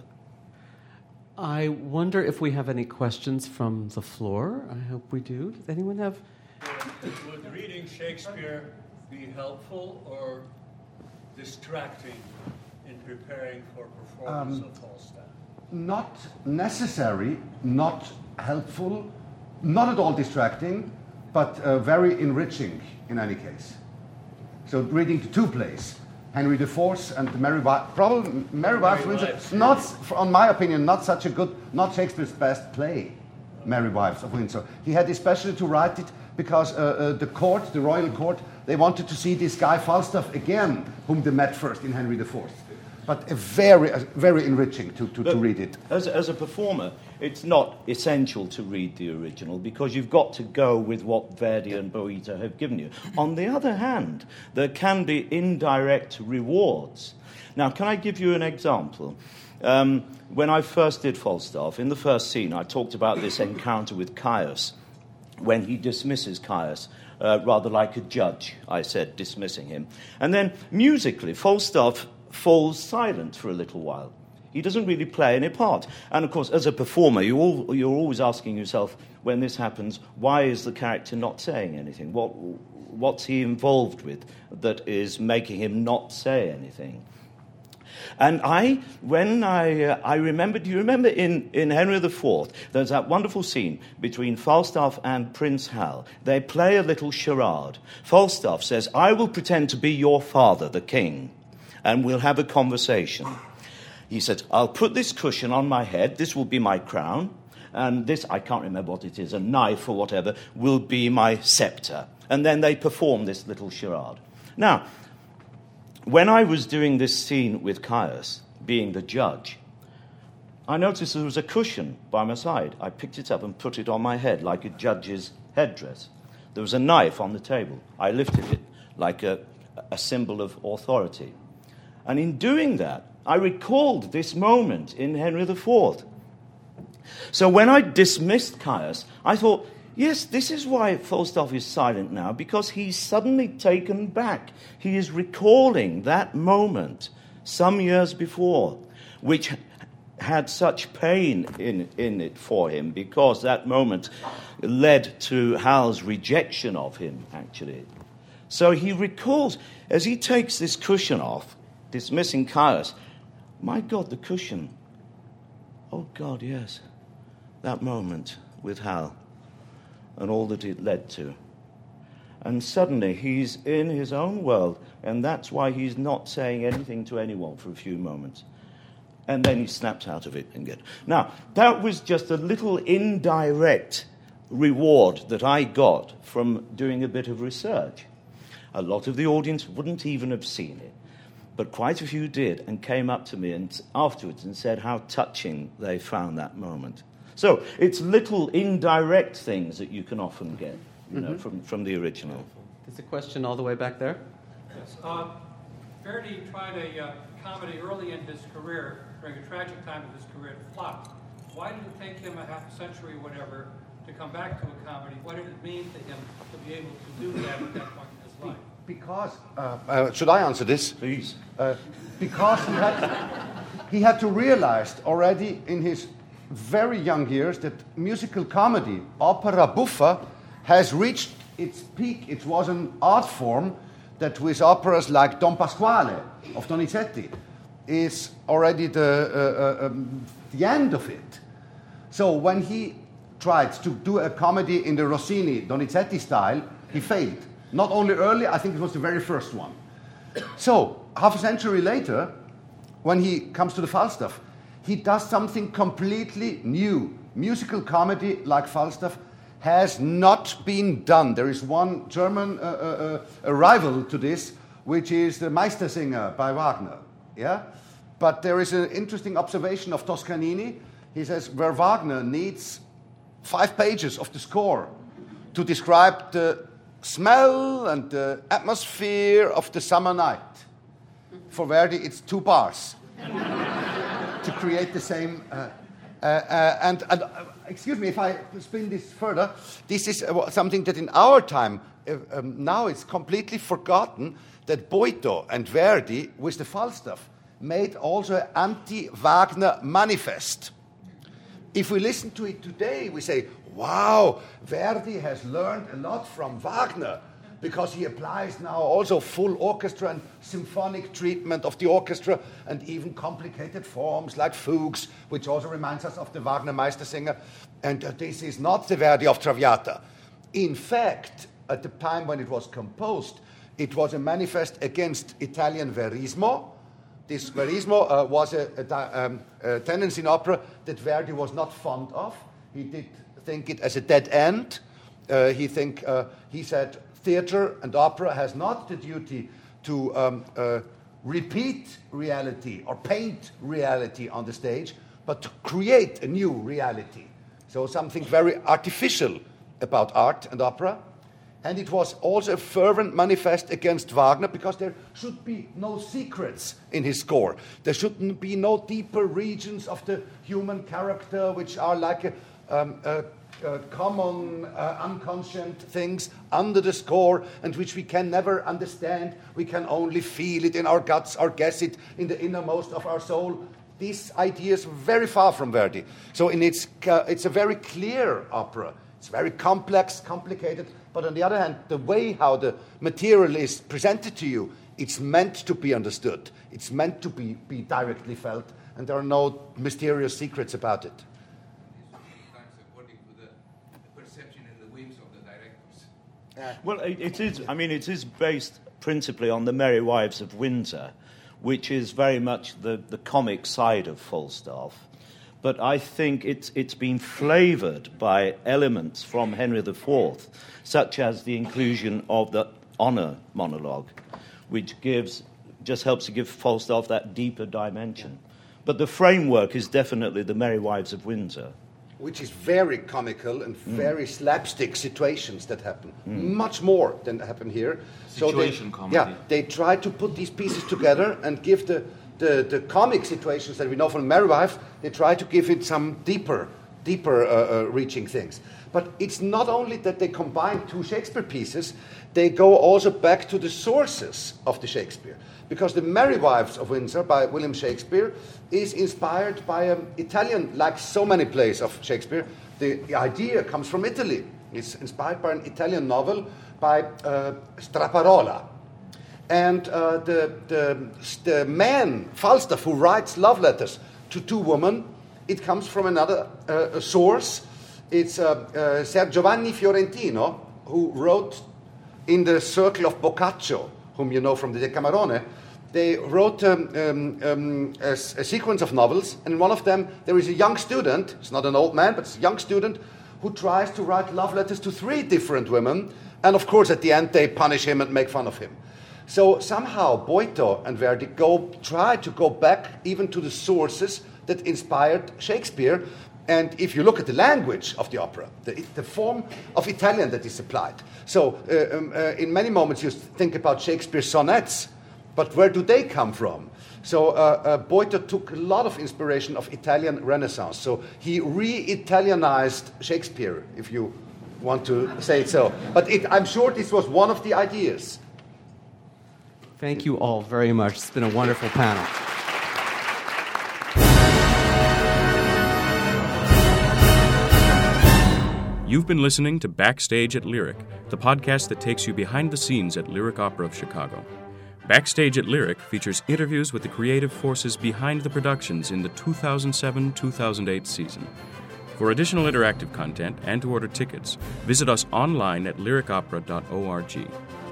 I wonder if we have any questions from the floor. I hope we do. Does anyone have? Would reading Shakespeare be helpful or distracting in preparing for performance of Falstaff? Not necessary, not helpful, not at all distracting, but very enriching in any case. So reading the two plays, Henry IV and the Merry Wives, probably Merry Wives of Windsor, not, on my opinion, not such a good, not Shakespeare's best play, Merry Wives of Windsor. He had especially to write it because the court, the royal court, they wanted to see this guy Falstaff again, whom they met first in Henry IV. But very enriching to read it. As a performer, it's not essential to read the original because you've got to go with what Verdi and Boita have given you. On the other hand, there can be indirect rewards. Now, can I give you an example? When I first did Falstaff, in the first scene, I talked about this encounter with Caius, when he dismisses Caius, rather like a judge, I said, dismissing him. And then, musically, Falstaff falls silent for a little while. He doesn't really play any part. And, of course, as a performer, you're always asking yourself, when this happens, why is the character not saying anything? What's he involved with that is making him not say anything? And I remember, do you remember in Henry IV, there's that wonderful scene between Falstaff and Prince Hal. They play a little charade. Falstaff says, I will pretend to be your father, the king. and we'll have a conversation. He said, I'll put this cushion on my head, this will be my crown, and this, I can't remember what it is, a knife or whatever, will be my scepter. And then they perform this little charade. Now, when I was doing this scene with Caius, being the judge, I noticed there was a cushion by my side. I picked it up and put it on my head like a judge's headdress. There was a knife on the table. I lifted it like a symbol of authority. And in doing that, I recalled this moment in Henry IV. So when I dismissed Caius, I thought, yes, this is why Falstaff is silent now, because he's suddenly taken back. He is recalling that moment some years before, which had such pain in it for him, because that moment led to Hal's rejection of him, actually. So he recalls, as he takes this cushion off, dismissing Caius, my God, the cushion. Oh, God, yes. That moment with Hal and all that it led to. And suddenly he's in his own world, and that's why he's not saying anything to anyone for a few moments. And then he snaps out of it again. Now, that was just a little indirect reward that I got from doing a bit of research. A lot of the audience wouldn't even have seen it, but quite a few did and came up to me afterwards and said how touching they found that moment. So it's little indirect things that you can often get, you know, from the original. There's a question all the way back there. Yes. Verdi tried a comedy early in his career, during a tragic time of his career, it flopped. Why did it take him a half a century, whatever, to come back to a comedy? What did it mean to him to be able to do that at that point in his life? Because, should I answer this? Please. Because he had to realize already in his very young years that musical comedy, opera buffa, has reached its peak. It was an art form that with operas like Don Pasquale of Donizetti is already the end of it. So when he tried to do a comedy in the Rossini, Donizetti style, he failed. Not only early, I think it was the very first one. So half a century later, when he comes to the Falstaff, he does something completely new. Musical comedy like Falstaff has not been done. There is one German rival to this, which is the Meistersinger by Wagner. Yeah? But there is an interesting observation of Toscanini. He says, where Wagner needs 5 pages of the score to describe the smell and the atmosphere of the summer night. For Verdi, it's 2 bars to create the same. Excuse me if I spin this further. This is something that in our time, now it's completely forgotten, that Boito and Verdi, with the Falstaff, made also an anti-Wagner manifest. If we listen to it today, we say, wow, Verdi has learned a lot from Wagner, because he applies now also full orchestra and symphonic treatment of the orchestra, and even complicated forms like fugues, which also reminds us of the Wagner Meistersinger. And this is not the Verdi of Traviata. In fact, at the time when it was composed, it was a manifest against Italian verismo. This verismo was a tendency in opera that Verdi was not fond of. He did think it as a dead end. He said theater and opera has not the duty to repeat reality or paint reality on the stage, but to create a new reality. So something very artificial about art and opera. And it was also a fervent manifest against Wagner, because there should be no secrets in his score. There shouldn't be no deeper regions of the human character, which are like common, unconscient things under the score, and which we can never understand. We can only feel it in our guts or guess it in the innermost of our soul. This idea is very far from Verdi. So it's a very clear opera. It's very complex, complicated, but on the other hand, the way how the material is presented to you, it's meant to be understood. It's meant to be directly felt, and there are no mysterious secrets about it. According to the perception and the whims of the directors. Well, it is. I mean, it is based principally on The Merry Wives of Windsor, which is very much the comic side of Falstaff. But I think it's been flavoured by elements from Henry IV, such as the inclusion of the honour monologue, which just helps to give Falstaff that deeper dimension. But the framework is definitely The Merry Wives of Windsor. Which is very comical and very slapstick situations that happen. Much more than happen here. Situation comedy. Yeah, they try to put these pieces together and give the comic situations that we know from Merry Wives, they try to give it some deeper reaching things. But it's not only that they combine two Shakespeare pieces, they go also back to the sources of the Shakespeare. Because The Merry Wives of Windsor by William Shakespeare is inspired by an Italian, like so many plays of Shakespeare, the idea comes from Italy. It's inspired by an Italian novel by Straparola. And the man, Falstaff, who writes love letters to two women, it comes from another source. It's Ser Giovanni Fiorentino, who wrote in the circle of Boccaccio, whom you know from the Decamerone. They wrote a sequence of novels, and in one of them there is a young student, it's not an old man, but it's a young student, who tries to write love letters to 3 different women, and of course at the end they punish him and make fun of him. So somehow Boito and Verdi try to go back even to the sources that inspired Shakespeare. And if you look at the language of the opera, the form of Italian that is applied. So in many moments you think about Shakespeare's sonnets, but where do they come from? So Boito took a lot of inspiration of Italian Renaissance. So he re-Italianized Shakespeare, if you want to say it so. But I'm sure this was one of the ideas. Thank you all very much. It's been a wonderful panel. You've been listening to Backstage at Lyric, the podcast that takes you behind the scenes at Lyric Opera of Chicago. Backstage at Lyric features interviews with the creative forces behind the productions in the 2007-2008 season. For additional interactive content and to order tickets, visit us online at lyricopera.org.